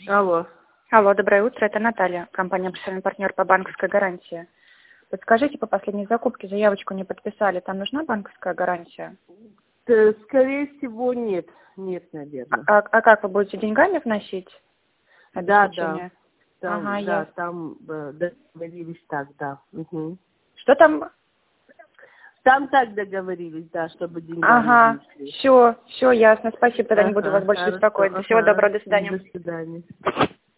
Алло. Алло, доброе утро, это Наталья, компания «Профессиональный партнер» по банковской гарантии. Подскажите, по последней закупке заявочку не подписали, там нужна банковская гарантия? Скорее всего, нет. Нет, наверное. А как, вы будете деньгами вносить? Да. Там, Ага, да, там договорились так, да. Угу. Что там? Там так договорились, да, чтобы деньгами Ага, внесли. все, ясно, спасибо, тогда не буду вас больше Хорошо, беспокоить. Всего доброго, до свидания. До свидания.